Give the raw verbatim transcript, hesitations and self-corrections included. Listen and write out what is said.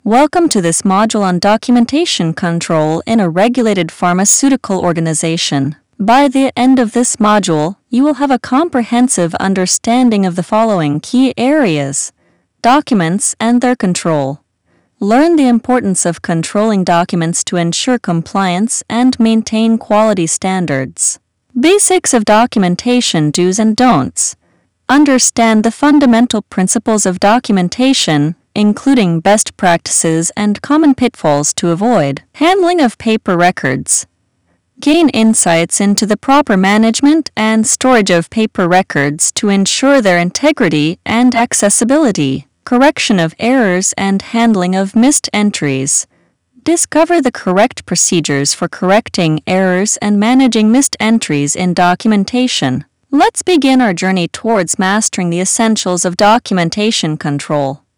Welcome to this module on documentation control in a regulated pharmaceutical organization. By the end of this module, you will have a comprehensive understanding of the following key areas: documents and their control. Learn the importance of controlling documents to ensure compliance and maintain quality standards. Basics of documentation do's and don'ts. Understand the fundamental principles of documentation, including best practices and common pitfalls to avoid. Handling of paper records. Gain insights into the proper management and storage of paper records to ensure their integrity and accessibility. Correction of errors and handling of missed entries. Discover the correct procedures for correcting errors and managing missed entries in documentation. Let's begin our journey towards mastering the essentials of documentation control.